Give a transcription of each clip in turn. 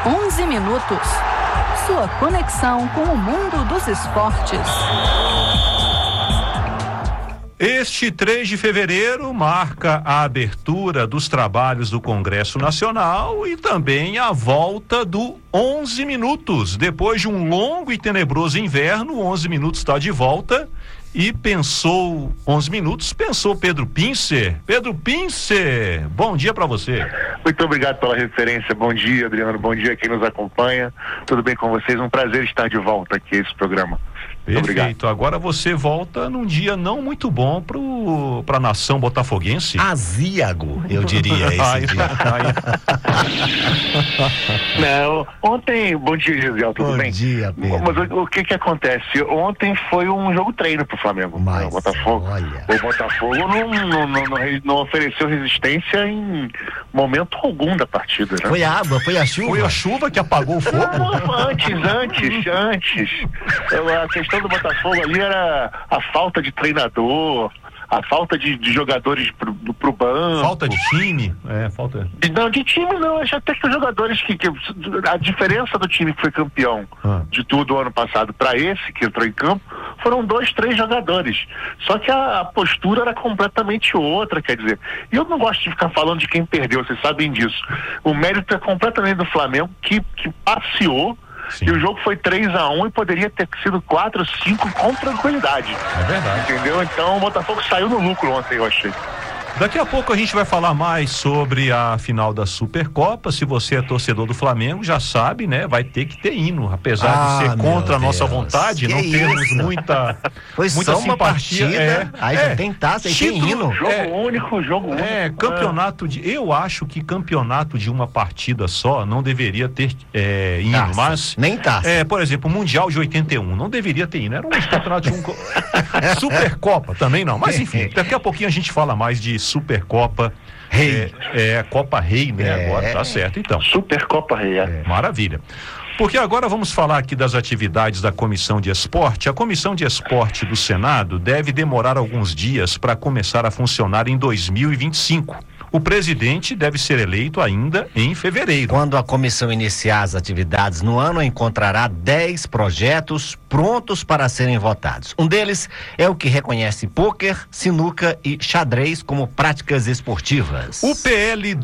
11 minutos. Sua conexão com o mundo dos esportes. Este 3 de fevereiro marca a abertura dos trabalhos do Congresso Nacional e também a volta do 11 minutos. Depois de um longo e tenebroso inverno, 11 minutos está de volta. E pensou 11 minutos, pensou Pedro Pincer. Pedro Pincer, bom dia para você. Muito obrigado pela referência. Bom dia, Adriano. Bom dia a quem nos acompanha. Tudo bem com vocês? Um prazer estar de volta aqui a esse programa. Perfeito. Agora você volta num dia não muito bom para a nação botafoguense. Azíago, eu diria esse dia. Não, ontem, bom dia, Gisele, tudo bem? Bom dia, Pedro. Mas o que acontece? Ontem foi um jogo treino pro Flamengo. Mas, o Botafogo não ofereceu resistência em momento algum da partida, né? Foi a água, foi a chuva? Foi a chuva que apagou o fogo? Não, antes. A questão do Botafogo ali era a falta de treinador, a falta de jogadores pro banco. Falta de time? Falta. Não, de time não, acho até que os jogadores a diferença do time que foi campeão de tudo ano passado para esse que entrou em campo, foram 2, 3 jogadores. Só que a postura era completamente outra, quer dizer, e eu não gosto de ficar falando de quem perdeu, vocês sabem disso. O mérito é completamente do Flamengo, que passeou. Sim. E o jogo foi 3-1 e poderia ter sido 4-5 com tranquilidade. É verdade. Entendeu? Então o Botafogo saiu no lucro ontem, eu achei. Daqui a pouco a gente vai falar mais sobre a final da Supercopa. Se você é torcedor do Flamengo, já sabe, né? Vai ter que ter hino. Apesar de ser contra a nossa vontade, não temos muita só uma simpatia. Partida, aí já tem taça, aí tem hino. Jogo único. Campeonato eu acho que campeonato de uma partida só não deveria ter hino, taça, mas... Nem taça. Por exemplo, o Mundial de 81, não deveria ter hino. Era um campeonato de Supercopa também não. Mas enfim, daqui a pouquinho a gente fala mais de Supercopa Rei. Copa Rei, né? Agora tá certo, então. Supercopa Rei, Maravilha. Porque agora vamos falar aqui das atividades da Comissão de Esporte. A Comissão de Esporte do Senado deve demorar alguns dias para começar a funcionar em 2025. O presidente deve ser eleito ainda em fevereiro. Quando a comissão iniciar as atividades no ano, encontrará 10 projetos prontos para serem votados. Um deles é o que reconhece pôquer, sinuca e xadrez como práticas esportivas. O PL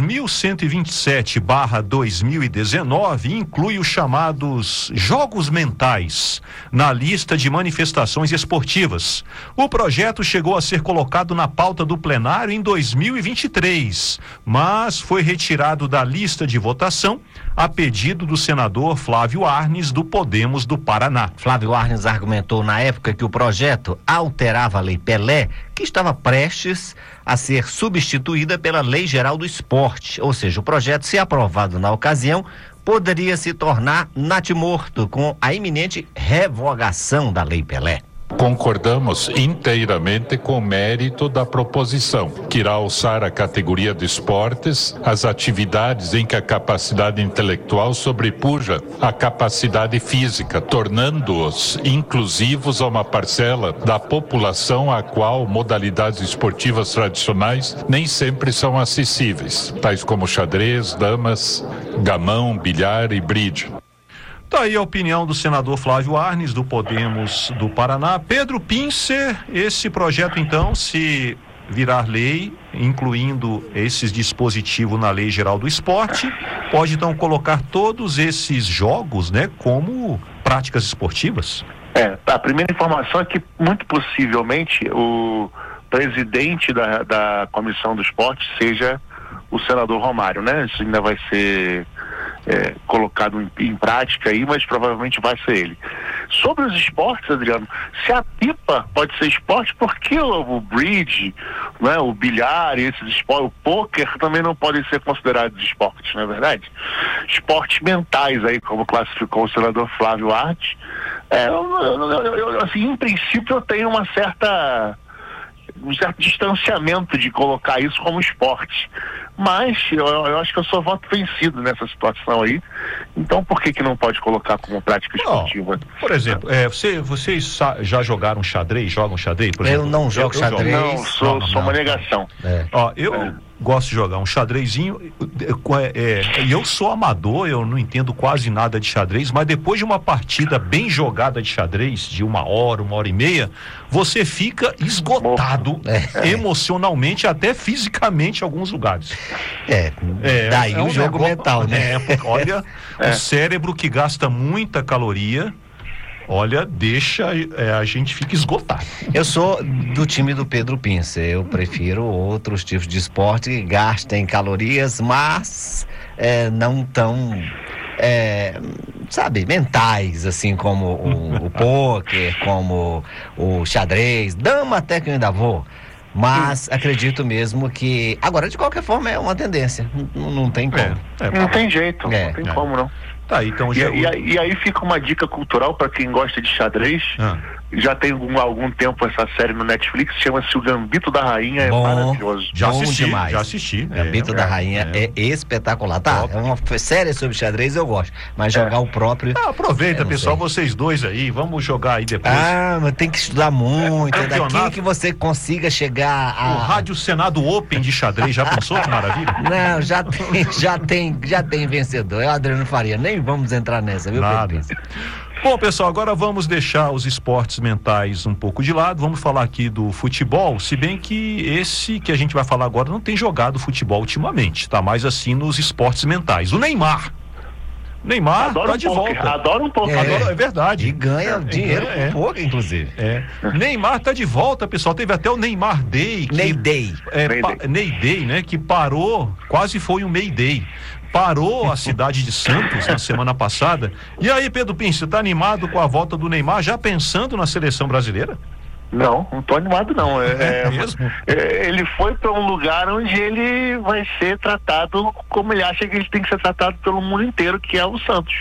2127/2019 inclui os chamados jogos mentais na lista de manifestações esportivas. O projeto chegou a ser colocado na pauta do plenário em 2023. Mas foi retirado da lista de votação a pedido do senador Flávio Arnes, do Podemos do Paraná. Flávio Arnes argumentou na época que o projeto alterava a Lei Pelé, que estava prestes a ser substituída pela Lei Geral do Esporte. Ou seja, o projeto, se aprovado na ocasião, poderia se tornar natimorto com a iminente revogação da Lei Pelé. Concordamos inteiramente com o mérito da proposição, que irá alçar a categoria de esportes as atividades em que a capacidade intelectual sobrepuja a capacidade física, tornando-os inclusivos a uma parcela da população a qual modalidades esportivas tradicionais nem sempre são acessíveis, tais como xadrez, damas, gamão, bilhar e bridge. Tá aí a opinião do senador Flávio Arnes, do Podemos do Paraná. Pedro Pincer, esse projeto então, se virar lei, incluindo esses dispositivos na Lei Geral do Esporte, pode então colocar todos esses jogos, né, como práticas esportivas? A primeira informação é que muito possivelmente o presidente da Comissão do Esporte seja o senador Romário, né? Isso ainda vai ser colocado em prática aí, mas provavelmente vai ser ele. Sobre os esportes, Adriano, se a pipa pode ser esporte, por que o bridge, né, o bilhar e esses esportes, o pôquer também não podem ser considerados esportes, não é verdade? Esportes mentais aí, como classificou o senador Flávio Arnes. Assim, em princípio eu tenho um certo distanciamento de colocar isso como esporte, Mas eu acho que eu só voto vencido nessa situação aí. Então por que não pode colocar como prática esportiva? Por exemplo, vocês já jogaram xadrez? Jogam xadrez, por exemplo? Eu não jogo xadrez. Não, sou uma negação. Eu gosto de jogar um xadrezinho, e eu sou amador, eu não entendo quase nada de xadrez, mas depois de uma partida bem jogada de xadrez, de 1 hora, 1h30, você fica esgotado emocionalmente, até fisicamente em alguns lugares. Daí o jogo mental, né? Olha, o cérebro que gasta muita caloria, olha, deixa, a gente fica esgotado. Eu sou do time do Pedro Pince. Eu prefiro outros tipos de esporte que gastem calorias, mas não tão, mentais, assim, como o pôquer, como o xadrez. Dama até que eu ainda vou. Mas acredito mesmo que... Agora, de qualquer forma, é uma tendência. Não tem como. Não tem jeito, não tem como não. Tá, então e aí fica uma dica cultural para quem gosta de xadrez. Já tem algum tempo essa série no Netflix, chama-se O Gambito da Rainha, é maravilhoso. Já assisti. Gambito da Rainha é espetacular. É uma série sobre xadrez, eu gosto, mas jogar o próprio... aproveita, pessoal, vocês dois aí, vamos jogar aí depois. Mas tem que estudar muito, é daqui que você consiga chegar o Rádio Senado Open de xadrez, já pensou que maravilha? Não, já tem vencedor, é o Adriano Faria, nem vamos entrar nessa, viu, Pedro? Bom, pessoal, agora vamos deixar os esportes mentais um pouco de lado, vamos falar aqui do futebol, se bem que esse que a gente vai falar agora não tem jogado futebol ultimamente, tá mais assim nos esportes mentais. O Neymar tá de volta. Adoro um pouco. É verdade. E ganha dinheiro com pouco, inclusive. Neymar tá de volta, pessoal. Teve até o Neymar Day. Ney Day, né? Que parou, quase foi um Mayday. Parou a cidade de Santos na semana passada. E aí, Pedro Pince, você tá animado com a volta do Neymar, já pensando na seleção brasileira? Não tô animado não. Mesmo? Ele foi para um lugar onde ele vai ser tratado como ele acha que ele tem que ser tratado pelo mundo inteiro, que é o Santos.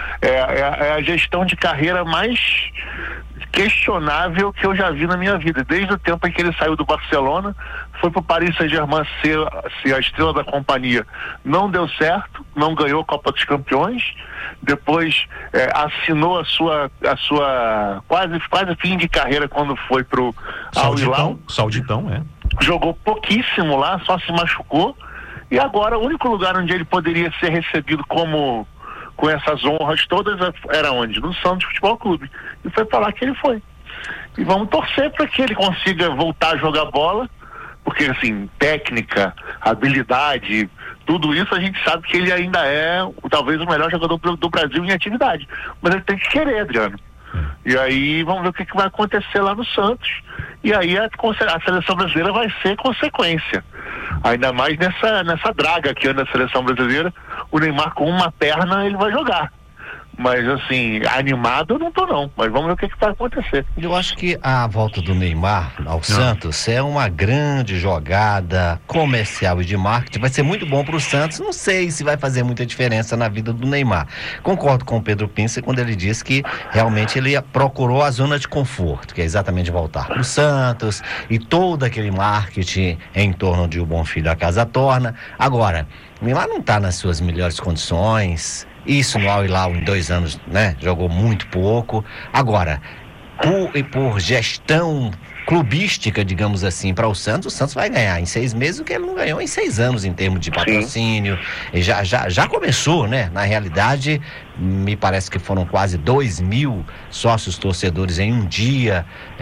É a gestão de carreira mais questionável que eu já vi na minha vida, desde o tempo em que ele saiu do Barcelona, foi para o Paris Saint-Germain ser a estrela da companhia. Não deu certo, não ganhou a Copa dos Campeões, depois assinou a sua quase fim de carreira quando foi pro Al Hilal. Sauditão, Jogou pouquíssimo lá, só se machucou, e agora o único lugar onde ele poderia ser recebido com essas honras todas era onde? No Santos Futebol Clube. E foi para lá que ele foi. E vamos torcer para que ele consiga voltar a jogar bola, porque assim, técnica, habilidade, tudo isso a gente sabe que ele ainda é talvez o melhor jogador do Brasil em atividade. Mas ele tem que querer, Adriano. E aí vamos ver o que vai acontecer lá no Santos. E aí a seleção brasileira vai ser consequência. Ainda mais nessa draga que anda a seleção brasileira. O Neymar com uma perna ele vai jogar. Mas assim, animado eu não tô não, mas vamos ver o que vai acontecer. Eu acho que a volta do Neymar ao Santos é uma grande jogada comercial e de marketing, vai ser muito bom pro Santos, não sei se vai fazer muita diferença na vida do Neymar. Concordo com o Pedro Pince quando ele diz que realmente ele procurou a zona de conforto, que é exatamente voltar pro Santos e todo aquele marketing em torno de o bom filho a casa torna. Agora, o Neymar não tá nas suas melhores condições. Isso no Al Hilal em 2 anos, né? Jogou muito pouco. Agora, por gestão clubística, digamos assim, para o Santos vai ganhar em 6 meses o que ele não ganhou em 6 anos em termos de patrocínio. E já começou, né? Na realidade, me parece que foram quase 2.000 sócios torcedores em um dia.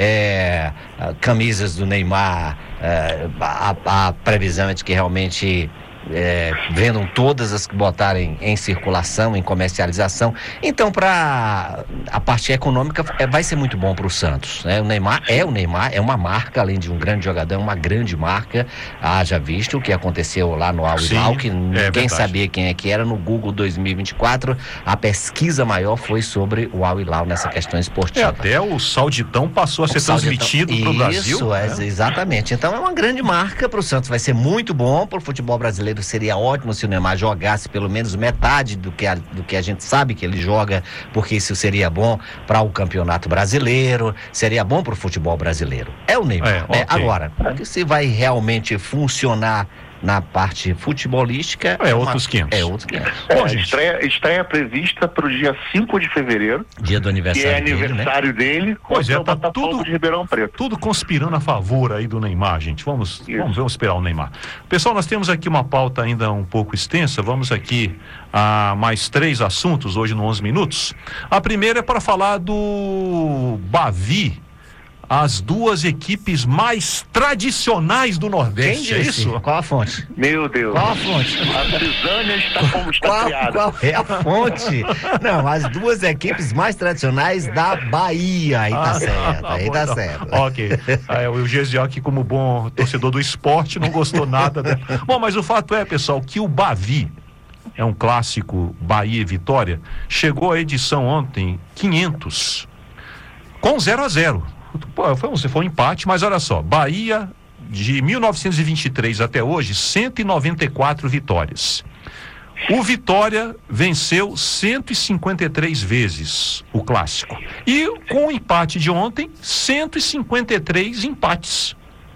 Camisas do Neymar, a previsão é de que realmente vendam todas as que botarem em circulação, em comercialização. Então, para a parte econômica, vai ser muito bom para o Santos, né? O Neymar é uma marca, além de um grande jogador, é uma grande marca. Já visto o que aconteceu lá no Al Hilal, que ninguém sabia quem é que era. No Google 2024, a pesquisa maior foi sobre o Al Hilal nessa questão esportiva. Até o Sauditão passou a ser transmitido para o Brasil. Isso, exatamente. Então é uma grande marca para o Santos, vai ser muito bom para o futebol brasileiro. Seria ótimo se o Neymar jogasse pelo menos metade do que a gente sabe que ele joga, porque isso seria bom para o campeonato brasileiro, seria bom para o futebol brasileiro. É o Neymar, né? Okay. Agora, se vai realmente funcionar na parte futebolística outros 500. Outros 500. Bom, gente, estreia prevista para o dia 5 de fevereiro. Dia do aniversário que é aniversário dele. Pois é, tá tudo de Ribeirão Preto. Tudo conspirando a favor aí do Neymar, gente. Vamos esperar o Neymar. Pessoal, nós temos aqui uma pauta ainda um pouco extensa. Vamos aqui a mais 3 assuntos hoje no 11 minutos. A primeira é para falar do Bavi, as 2 equipes mais tradicionais do Nordeste. Quem disse? É isso? Qual a fonte? Meu Deus. Qual a fonte? A Cisânia está criada. Qual é a fonte? Não, as 2 equipes mais tradicionais da Bahia. Aí tá certo, aí tá certo. Ok. O Gesiel aqui, como bom torcedor do esporte, não gostou nada. Bom, mas o fato é, pessoal, que o Bavi, é um clássico Bahia e Vitória, chegou à edição ontem 500, com 0-0. Foi um empate, mas olha só, Bahia de 1923 até hoje, 194 vitórias. O Vitória venceu 153 vezes o clássico. E com o empate de ontem, 153 empates.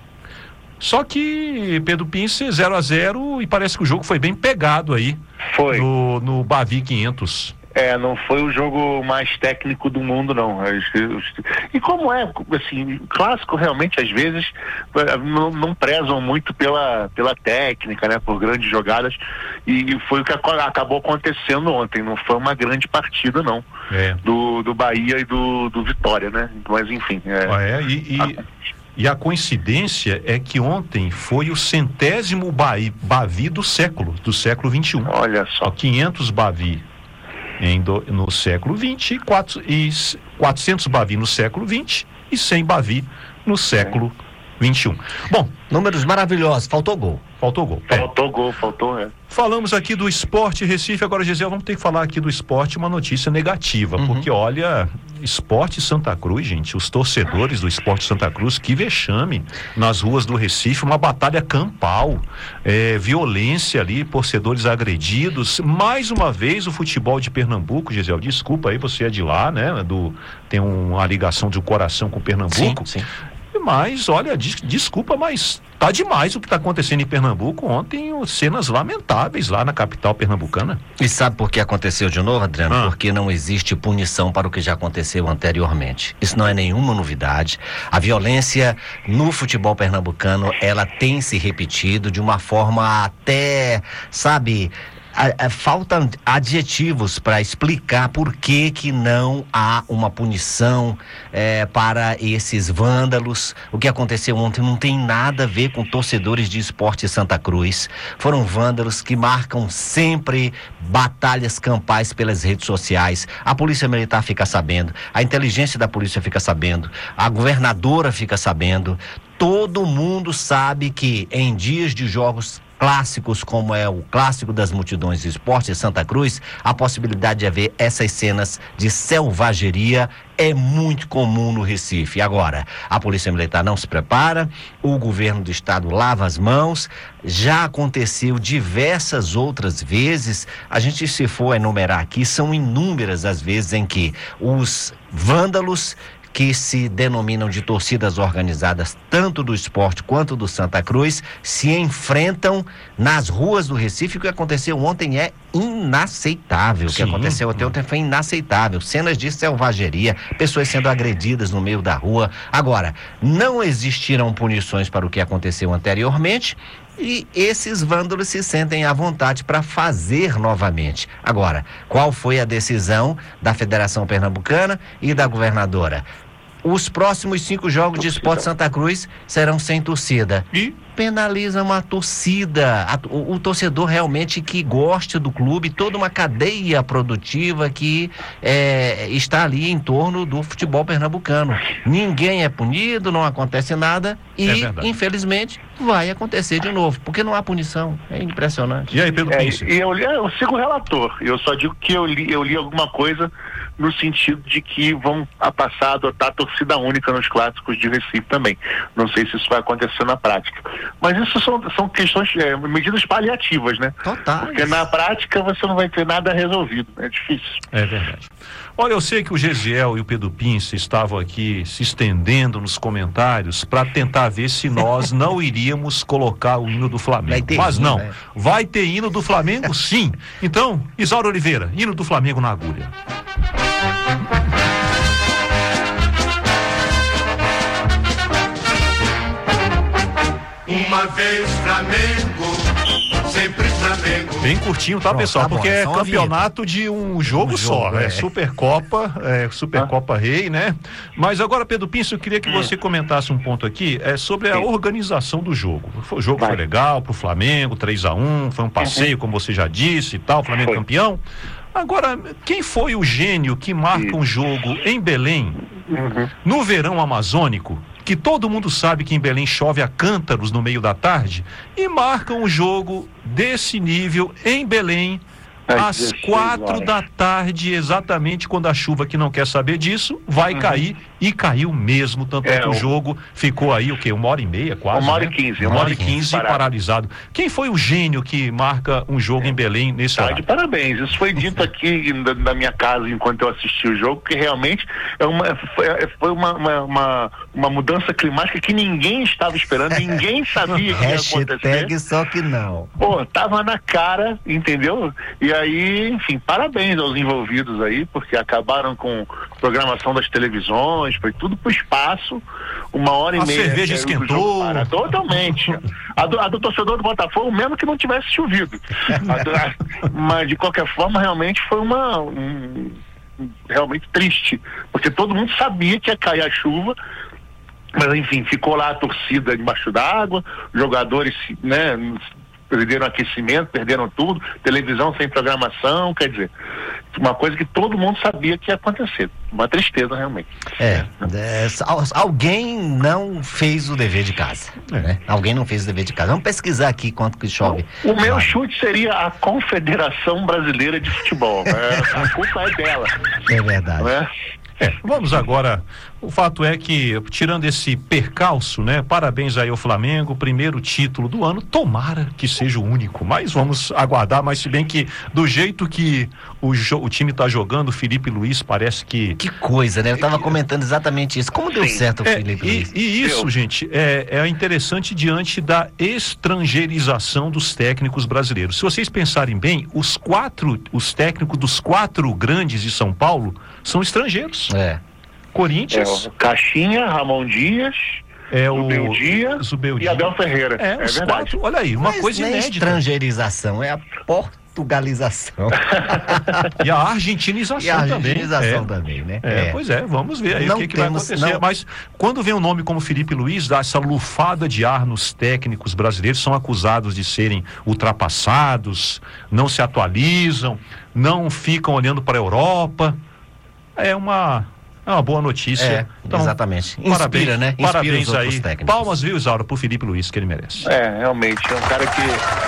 Só que Pedro Pince 0-0 e parece que o jogo foi bem pegado aí. Foi. No Bavi 500. Não foi o jogo mais técnico do mundo, não. E como assim, clássico realmente, às vezes, não prezam muito pela técnica, né? Por grandes jogadas. E foi o que acabou acontecendo ontem. Não foi uma grande partida, não. Do Bahia e do Vitória, né? Mas, enfim. E a coincidência é que ontem foi o 100º Bavi do século XXI. Olha só. 500 Bavi no século XX, 400 Bavi no século XX e 100 Bavi no século XXI. Bom, números maravilhosos, faltou gol. Faltou. Falamos aqui do Sport Recife, agora, Gisele, vamos ter que falar aqui do esporte, uma notícia negativa, porque olha, Sport Santa Cruz, gente, os torcedores do Sport Santa Cruz, que vexame nas ruas do Recife, uma batalha campal, violência ali, torcedores agredidos, mais uma vez o futebol de Pernambuco, Gisele, desculpa aí, você é de lá, né, tem uma ligação de coração com Pernambuco. Sim. Mas, olha, desculpa, mas tá demais o que tá acontecendo em Pernambuco ontem, cenas lamentáveis lá na capital pernambucana. E sabe por que aconteceu de novo, Adriano? Porque não existe punição para o que já aconteceu anteriormente. Isso não é nenhuma novidade. A violência no futebol pernambucano, ela tem se repetido de uma forma até, sabe... Faltam adjetivos para explicar por que não há uma punição para esses vândalos. O que aconteceu ontem não tem nada a ver com torcedores de Sport Santa Cruz. Foram vândalos que marcam sempre batalhas campais pelas redes sociais. A Polícia Militar fica sabendo, a inteligência da polícia fica sabendo, a governadora fica sabendo. Todo mundo sabe que em dias de jogos clássicos, como é o clássico das multidões de Esporte Santa Cruz, a possibilidade de haver essas cenas de selvageria é muito comum no Recife. Agora, a Polícia Militar não se prepara, o governo do estado lava as mãos, já aconteceu diversas outras vezes, a gente, se for enumerar aqui, são inúmeras as vezes em que os vândalos que se denominam de torcidas organizadas, tanto do esporte quanto do Santa Cruz, se enfrentam nas ruas do Recife. O que aconteceu ontem é inaceitável. O que aconteceu ontem foi inaceitável. Cenas de selvageria, pessoas sendo agredidas no meio da rua. Agora, não existiram punições para o que aconteceu anteriormente, e esses vândalos se sentem à vontade para fazer novamente. Agora, qual foi a decisão da Federação Pernambucana e da governadora? Os próximos 5 jogos de Sport Santa Cruz serão sem torcida. E penalizam a torcida, o torcedor realmente que gosta do clube, toda uma cadeia produtiva que está ali em torno do futebol pernambucano. Ninguém é punido, não acontece nada e, infelizmente, vai acontecer de novo, porque não há punição. É impressionante. E aí, Pedro Pince? Eu sigo o relator. Eu só digo que eu li alguma coisa no sentido de que vão passar a adotar a torcida única nos clássicos de Recife também. Não sei se isso vai acontecer na prática. Mas isso são questões, medidas paliativas, né? Totais. Porque na prática você não vai ter nada resolvido. É difícil. É verdade. Olha, eu sei que o Gesiel e o Pedro Pince estavam aqui se estendendo nos comentários para tentar ver se nós não iríamos colocar o hino do Flamengo. Mas não, né? Vai ter hino do Flamengo sim. Então, Isauro Oliveira, hino do Flamengo na agulha. Uma vez Flamengo, sempre Flamengo. Bem curtinho, tá, pessoal? Tá bom, porque é campeonato de um jogo só, né? é. Supercopa Rei, né? Mas agora, Pedro Pince, eu queria que você comentasse um ponto aqui, sobre a organização do jogo. O jogo foi legal pro Flamengo, 3-1, foi um passeio, como você já disse e tal, Flamengo campeão. Agora, quem foi o gênio que marca um jogo em Belém, no verão amazônico, que todo mundo sabe que em Belém chove a cântaros no meio da tarde, e marcam um jogo desse nível em Belém às 4 da tarde, exatamente quando a chuva, que não quer saber disso, vai cair, e caiu mesmo, tanto é que o jogo ficou aí, o quê? 1h30 quase, 1h15. 1h15 paralisado. Quem foi o gênio que marca um jogo em Belém nesse horário? De parabéns, isso foi dito aqui na minha casa enquanto eu assisti o jogo, que realmente foi uma mudança climática que ninguém estava esperando, ninguém sabia que ia acontecer. Hashtag só que não. Pô, tava na cara, entendeu? E aí, enfim, parabéns aos envolvidos aí, porque acabaram com programação das televisões, foi tudo pro espaço, 1h30. A cerveja esquentou. Totalmente. A do torcedor do Botafogo, mesmo que não tivesse chovido. Mas, de qualquer forma, realmente foi realmente triste, porque todo mundo sabia que ia cair a chuva, mas, enfim, ficou lá a torcida debaixo d'água, jogadores, né, perderam aquecimento, perderam tudo, televisão sem programação, quer dizer, uma coisa que todo mundo sabia que ia acontecer. Uma tristeza, realmente. Alguém não fez o dever de casa, né? Alguém não fez o dever de casa. Vamos pesquisar aqui quanto que chove. O meu chute seria a Confederação Brasileira de Futebol. A culpa é dela. É verdade. Né? Vamos agora, o fato é que, tirando esse percalço, né? Parabéns aí ao Flamengo, primeiro título do ano, tomara que seja o único, mas vamos aguardar, mas se bem que do jeito que o time tá jogando, o Felipe Luiz parece que... Que coisa, né? Eu tava comentando exatamente isso, como deu certo o Felipe Luiz. E isso, gente, é interessante diante da estrangeirização dos técnicos brasileiros. Se vocês pensarem bem, os técnicos dos 4 grandes de São Paulo são estrangeiros. Corinthians, Caixinha, Ramon Dias, Zubel Dias e Abel Ferreira. É verdade. 4, olha aí, uma coisa inédita. Estrangeirização, é a portugalização. E a argentinização também, né? Pois é, vamos ver aí o que vai acontecer. Mas quando vem um nome como Felipe Luiz, dá essa lufada de ar nos técnicos brasileiros, são acusados de serem ultrapassados, não se atualizam, não ficam olhando para a Europa. É uma boa notícia. Então, exatamente. Inspira, né? Inspira parabéns aí. Técnicos. Palmas, viu, Isauro, pro Felipe Luiz, que ele merece. Realmente, é um cara que...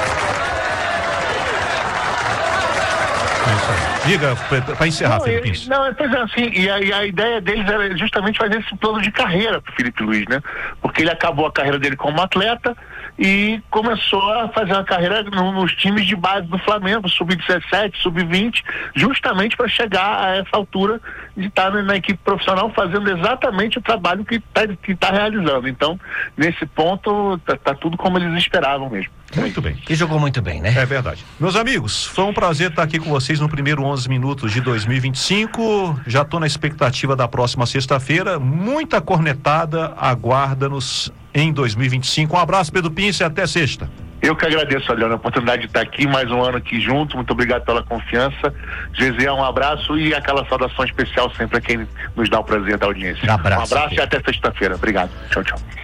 Diga, para encerrar, Felipe Pince. Pois é, assim, e a ideia deles era justamente fazer esse plano de carreira pro Felipe Luiz, né? Porque ele acabou a carreira dele como atleta e começou a fazer uma carreira nos times de base do Flamengo, sub-17, sub-20, justamente para chegar a essa altura de estar na equipe profissional fazendo exatamente o trabalho que tá realizando. Então, nesse ponto, tá tudo como eles esperavam mesmo. Muito bem. E jogou muito bem, né? É verdade. Meus amigos, foi um prazer estar aqui com vocês no primeiro 11 minutos de 2025. Já estou na expectativa da próxima sexta-feira. Muita cornetada aguarda-nos em 2025. Um abraço, Pedro Pince, e até sexta. Eu que agradeço, Adriano, a oportunidade de estar aqui, mais um ano aqui junto. Muito obrigado pela confiança. Gesiel, um abraço e aquela saudação especial sempre a quem nos dá o prazer da audiência. Um abraço e até sexta-feira. Obrigado. Tchau, tchau.